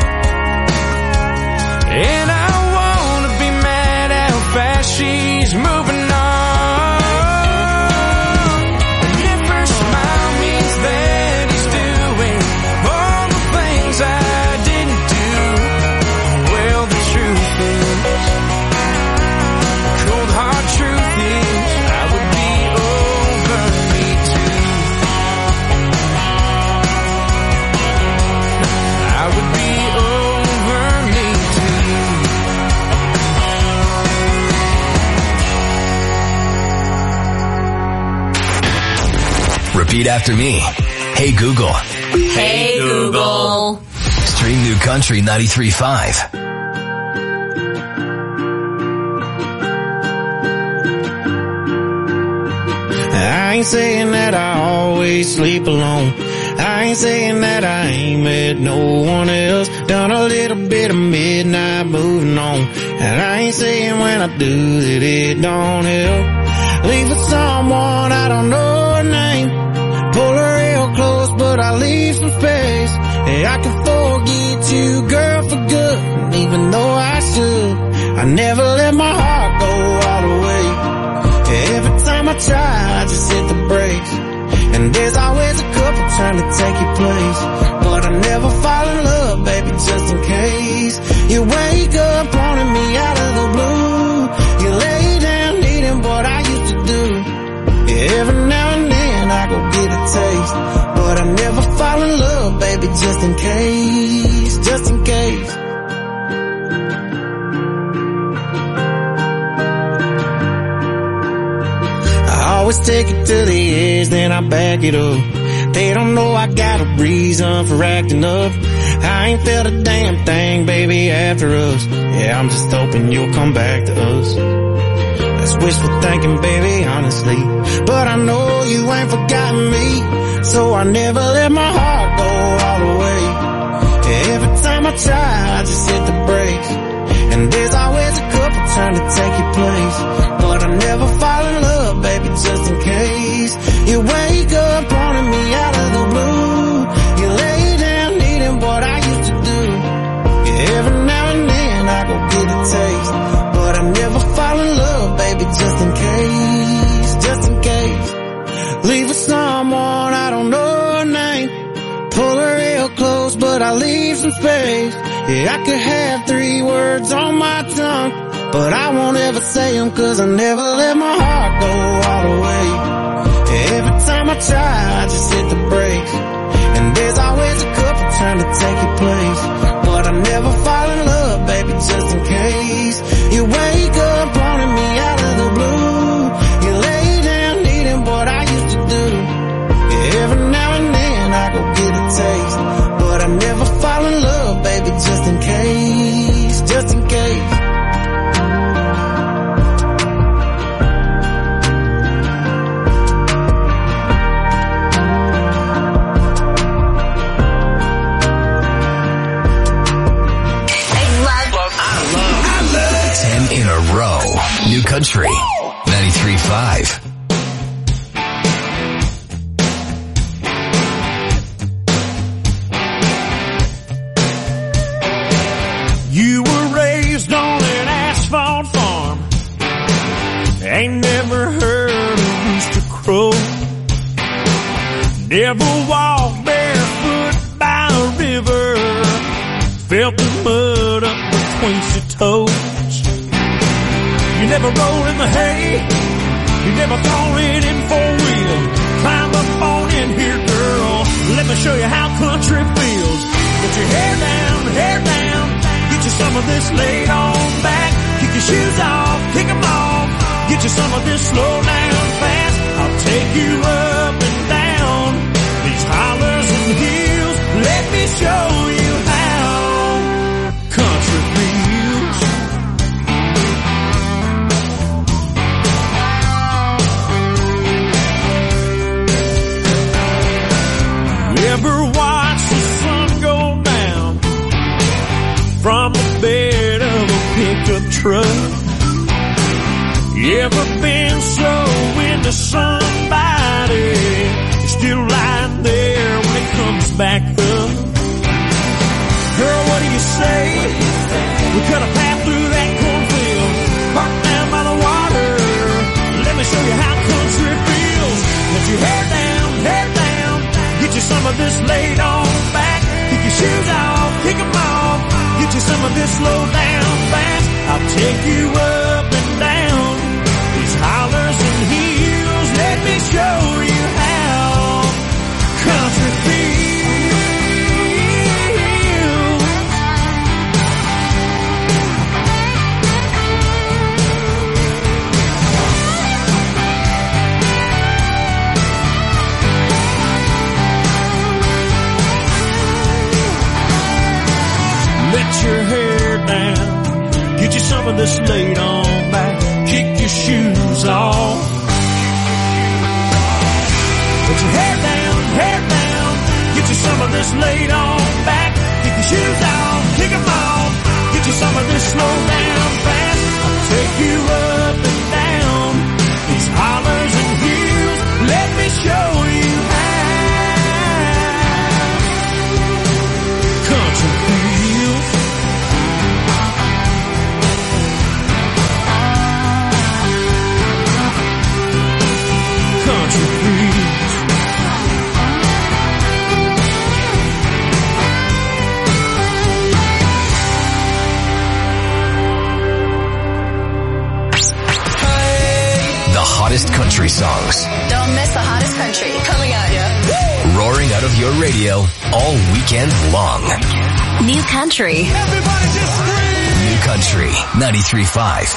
[SPEAKER 3] And I wanna be mad how fast she's moving on. And if her smile means that he's doing all the things I didn't do, well, the truth is, cold hard truth is, I would be over me too. I would be over me too.
[SPEAKER 2] Repeat after me. Hey Google.
[SPEAKER 7] Hey Google.
[SPEAKER 2] Stream New Country 93.5.
[SPEAKER 3] I ain't saying that I always sleep alone. I ain't saying that I ain't met no one else. Done a little bit of midnight moving on. And I ain't saying when I do that it don't help. Leave with someone I don't know her name. Pull her real close, but I leave some space. Yeah, I can forget you, girl, for good. And even though I should, I never let my heart go all the way. Every time I try, I just hit the brakes. And there's always a couple trying to take your place. But I never fall in love, baby, just in case. You wake up wanting me out of the blue. You lay down needing what I used to do. Every now and then I go get a taste. But I never fall in love, baby, just in case. Just in case. I always take it to the edge, then I back it up. They don't know I got a reason for acting up. I ain't felt a damn thing, baby, after us. Yeah, I'm just hoping you'll come back to us. That's wishful thinking, baby, honestly. But I know you ain't forgotten me, so I never let my heart go all the way. Every time I try, I just hit the brakes. And there's always a couple trying to take your place. But I never fall in love, baby, just in case. You wake up wanting me out of the blue. You lay down needing what I used to do. Yeah, every now and then I go get a taste. But I never fall in love, baby, just in case. Just in case. Leave with someone I don't know her name. Pull her real close, but I leave some space. Yeah, I could have 3 words on my tongue, but I won't ever say them, cause I never let my heart go all the way. Every time I try, I just hit the brakes. And there's always a couple trying to take your place. But I never fall in love, baby, just in case. You wake up wanting me out of the blue. You lay down needing what I used to do. Yeah, every now and then I go get a taste. But I never fall in love, baby, just in case. Just in case. Never walked barefoot by a river. Felt the mud up between your toes. You never roll in the hay. You never fallen in four-wheel. Climb up on in here, girl. Let me show you how country feels. Get your hair down. Get you some of this laid on back. Kick your shoes off, kick them off. Get you some of this slow down fast. I'll take you up and down these hollers and hills. Let me show you how country feels. Ever watch the sun go down from the bed of a pickup truck? You ever been so into somebody still lying there when it comes back up? Girl, what do you say? We cut a path through that cornfield, park down by the water. Let me show you how country feels. Let your hair down. Get you some of this laid on back. Kick your shoes off, kick them off. Get you some of this slow down fast. I'll take you up and down these hollers and hills. Let me show you how country feels. Let your hair down. Get you some of this laid on back. Kick your shoes off. Put your hair down. Get you some of this laid on back. Kick your shoes off, kick them off. Get you some of this slow down fast. I'll take you up and down these hollers and hills. Let me show you how country feels. Country feels.
[SPEAKER 2] The hottest country songs.
[SPEAKER 5] Don't miss the hottest country coming at you.
[SPEAKER 2] Roaring out of your radio all weekend long.
[SPEAKER 8] New Country.
[SPEAKER 3] Everybody just scream.
[SPEAKER 2] New Country 93.5.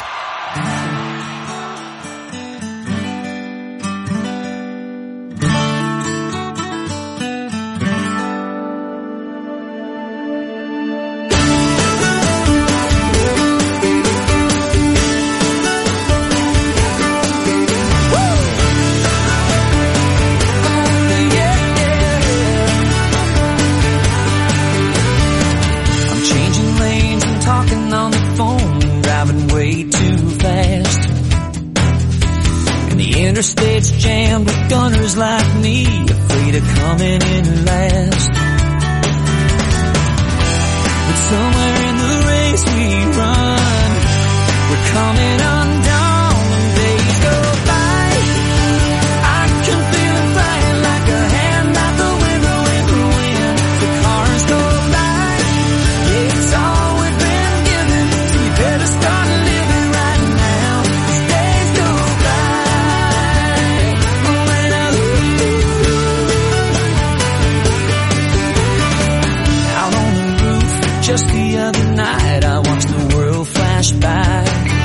[SPEAKER 1] Interstate's jammed with gunners like me, afraid of coming in last. But somewhere in the race we run, we're coming undone when days go by. I can feel it flying like a hand out the window in the wind. The cars go by, yeah, it's all we've been given, so you better start living right now. These days go by. Just the other night I watched the world flash by.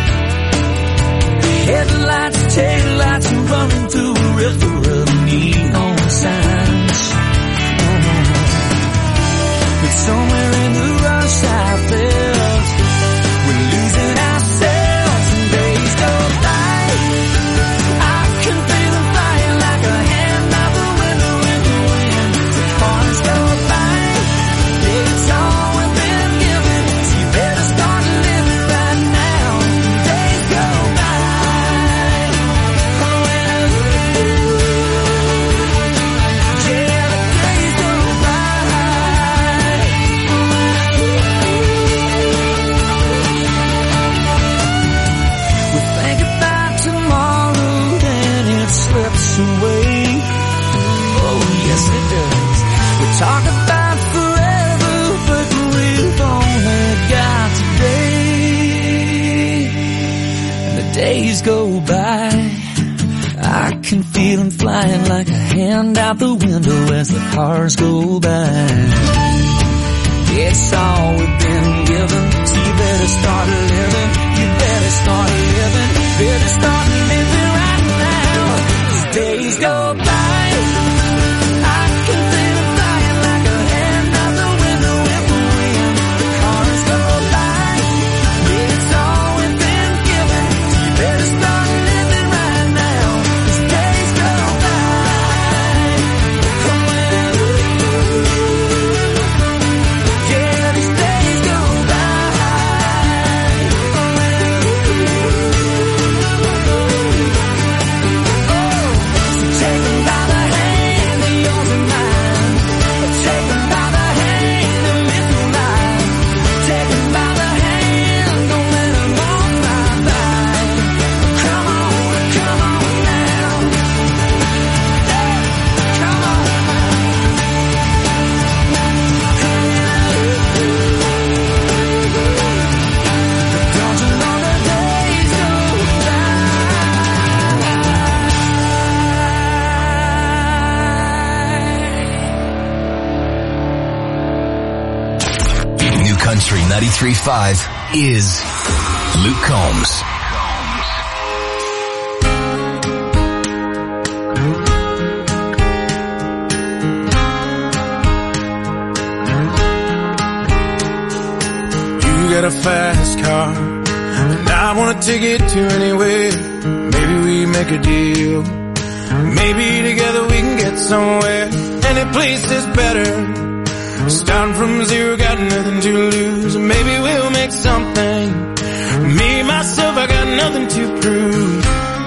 [SPEAKER 1] Headlights, taillights, and running through a river of neon signs. But somewhere in the rush I felt we're losing ourselves and days go by. I can feel them flying like a hand out the window in the wind. The cars go by, yeah, it's all we've been given, so you better start living right now. Days go by. Yeah, the days go by. We think about tomorrow, then it slips away. Oh yes,
[SPEAKER 3] yes it does. We talk about forever, but we've only got today. And the days go by, I can feel them flying like a hand out the window as the cars go by. It's all we've been given, so you better start living. You better start living. Better start living right now. As days go by, I can feel them flying like a hand out the window in the wind. The cars go by, it's all we've been given, so you better start living right now. As days go by, yeah, these days go by. So take them by the hand, yours and mine. Take them by the hand and live your life. Take them by the hand, don't let them all fly by. Come on now. Come on. Don't you know the days go
[SPEAKER 2] New Country 93.5 is Luke Combs.
[SPEAKER 3] You got a fast car, and I wanna take it to anywhere. Maybe we make a deal. Maybe together we can get somewhere. Any place is better. Starting from zero, got nothing to lose. Maybe we'll make something. Me, myself, I got nothing to prove.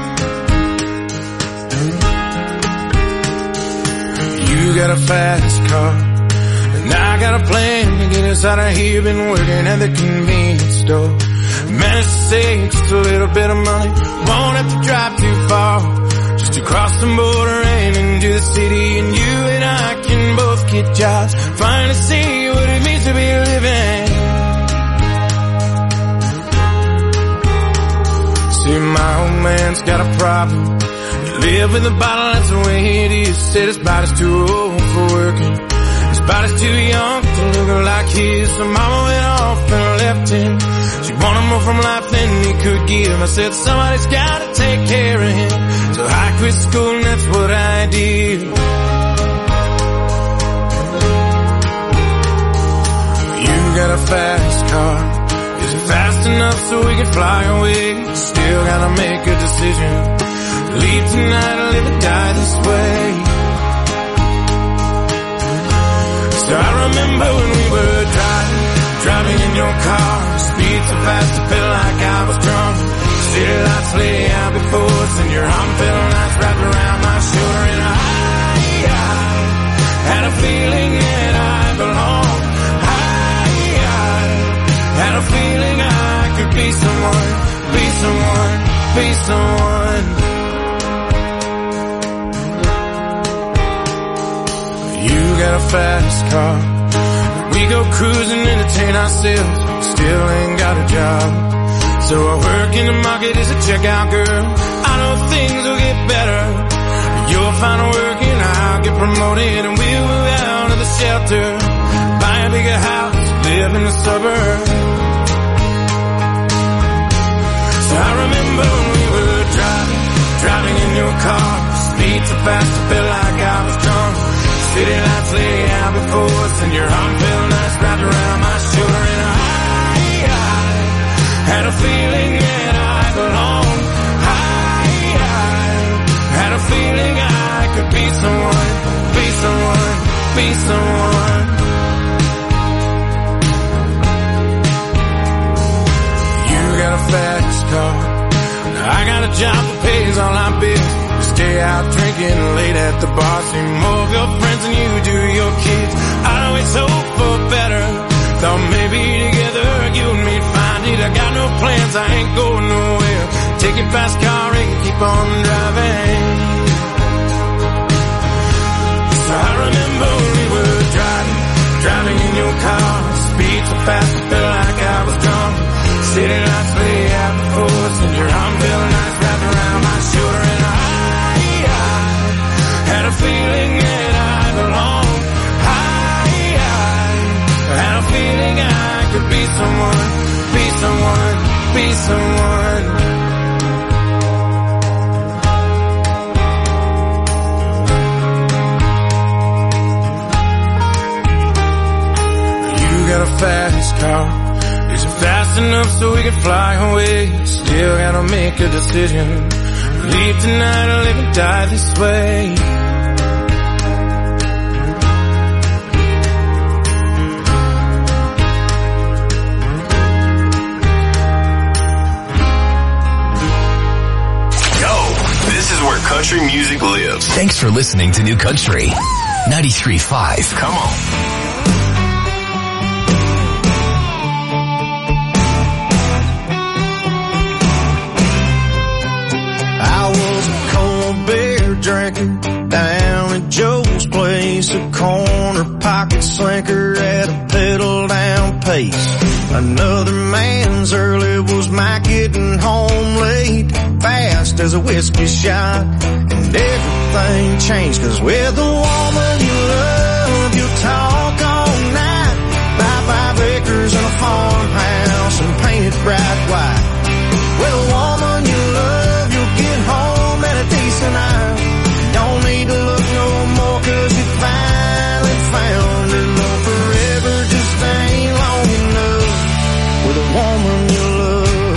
[SPEAKER 3] You got a fast car, and I got a plan to get us out of here. Been working at the convenience store. Managed to save just a little bit of money. Won't have to drive too far, just to cross the border and into the city. And you and I can both get jobs, finally see what it means to be living. See, my old man's got a problem. You live with a bottle, that's the way it is. Said his body's too old for working, his body's too young to look like his. So mama went off and left him. She wanted more from life than he could give. I said somebody's gotta take care of him. So I quit school and that's what I did. You got a fast car, is it fast enough so we can fly away? Still gotta make a decision. Leave tonight or live or die this way. So I remember when we were driving in your car. Speed so fast I felt like I was drunk. City lights lay out before us, and your arm felt nice wrapped around my shoulder. And I had a feeling that I belonged. I had a feeling I could be someone, be someone, be someone. You got a fast car, we go cruising, entertain ourselves. Still ain't got a job, so I work in the market as a checkout girl. I know things will get better. You'll find work and I'll get promoted, and we'll move out of the shelter, buy a bigger house, live in the suburbs. So I remember when we were driving in your car. Speed so fast I felt like I was drunk. City lights lay out before us, and your arm felt nice wrapped around my shoulder. And I had a feeling that I belonged. I had a feeling I could be someone, be someone, be someone. You got a fast car, I got a job that pays all our bills. We stay out drinking late at the bar, see more of your friends than you do your kids. I always hope for better, thought maybe together you and me'd find it. I got no plans, I ain't going nowhere. Take your fast car and keep on driving. So I feeling that I belong. I had a feeling I could be someone, be someone, be someone. You got a fast car. Is it fast enough so we can fly away? Still gotta make a decision. Leave tonight or live and die this way.
[SPEAKER 2] Where country music lives. Thanks for listening to New Country 93.5. Come on.
[SPEAKER 3] I was a cold beer drinker down at Joe's place, a corner pocket slinker at a pedal down pace. Another man's early was my getting home late, fast as a whiskey shot, and everything changed, 'cause with the woman you love, you talk all night, buy 5 acres and a farmhouse and paint it bright white. With a woman you love, you'll get home at a decent hour. Don't need to look no more, 'cause you finally found her. Love forever just ain't long enough with a woman you love.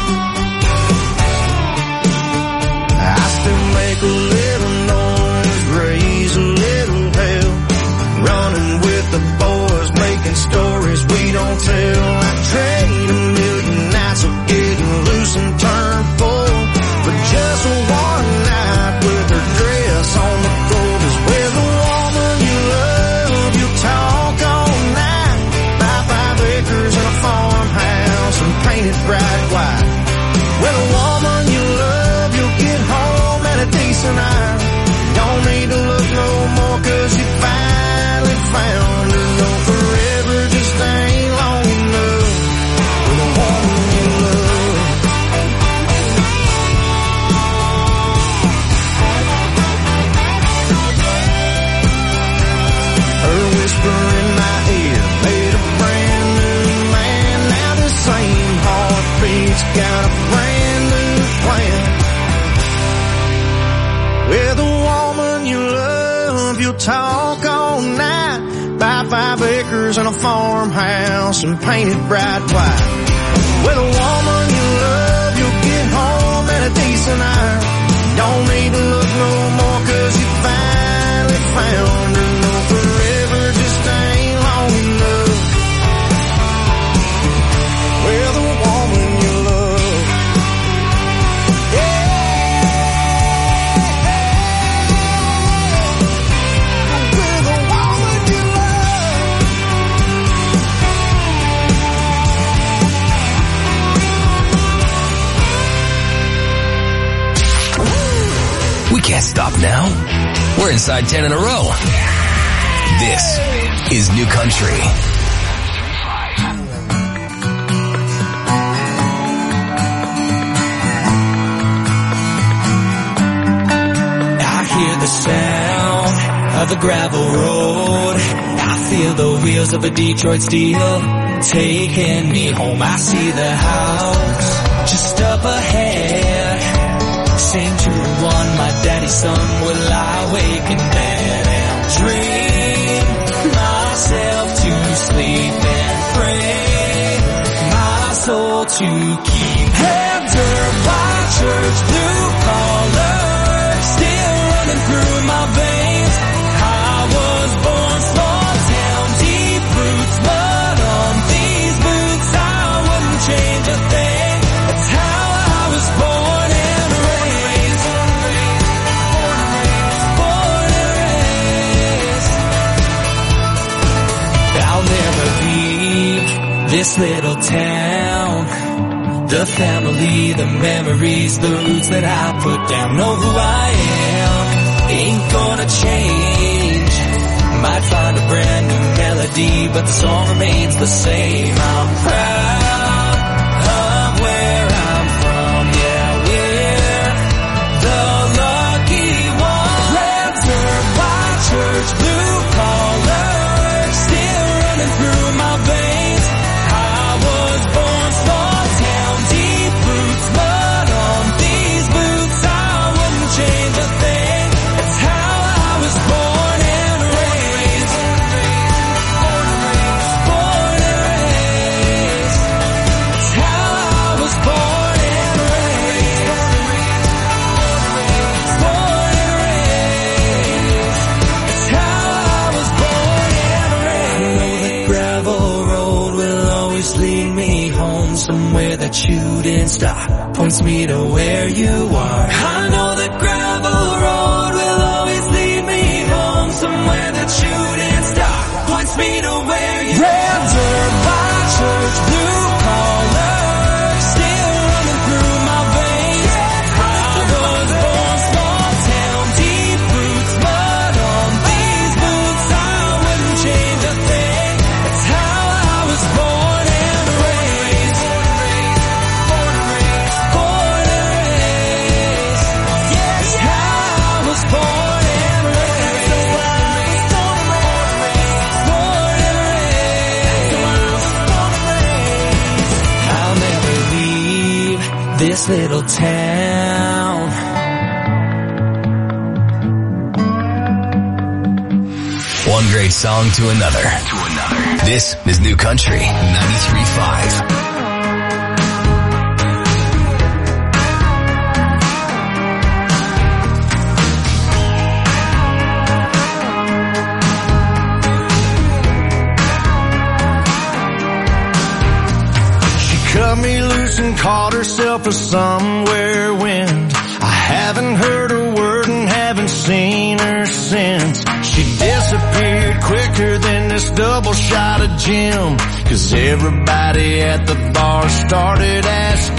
[SPEAKER 3] I still make a little noise, raise a little hell, running with the boys, making stories we don't tell. I trade a million nights of getting loose and turn full, but just one night with her dress on the floor. 'Cause with a woman you love, you talk all night, buy 5 acres and a farmhouse and paint it bright white. With a woman you love, you'll get home at a decent hour. Don't need to look no more, 'cause you finally found her. No, forever just ain't long enough with a woman you love. Her whisper in my ear made a brand new man. Now the same heartbeat's got a brand new plan. With a woman you love, you'll talk all night, buy 5 acres and a farmhouse and paint it bright white. With a woman you love, you'll get home at a decent hour. Don't need to look no more, 'cause you finally found her. No, forever just ain't long enough with a woman you love. Yeah. With a woman you love.
[SPEAKER 2] We can't stop now. We're inside 10 in a row. This is New Country.
[SPEAKER 1] I hear the sound of the gravel road. I feel the wheels of a Detroit Steel taking me home. I see the house just up ahead. Same true one, my daddy's son will lie awake in bed and dream myself to sleep and pray my soul to keep. After white church, blue collar, still running through my veins. I was born small town, deep roots, but on these boots I wouldn't change a thing. That's how I was born and raised. Born and raised. I'll never leave this little town. The family, the memories, the roots that I put down. Know who I am, ain't gonna change. Might find a brand new melody, but the song remains the same. I'm proud of where I'm from, yeah, we're the lucky ones. Let's shooting star points me to where you are. I know the gravel road will always lead me home, somewhere that shooting star points me to where you are. Red dirt by church, blue collar, still running through my veins. I was born small town, deep roots, mud on these boots. I wouldn't change a thing. That's how I was born and raised. Born and raised. Born and raised. Yes, how I was born and raised. Born and raised. Born and raised. I'll never leave this little town.
[SPEAKER 2] One great song to another. This is New Country 93.5.
[SPEAKER 3] Cut me loose and caught herself a somewhere wind. I haven't heard a word and haven't seen her since. She disappeared quicker than this double shot of gin, 'cause everybody at the bar started asking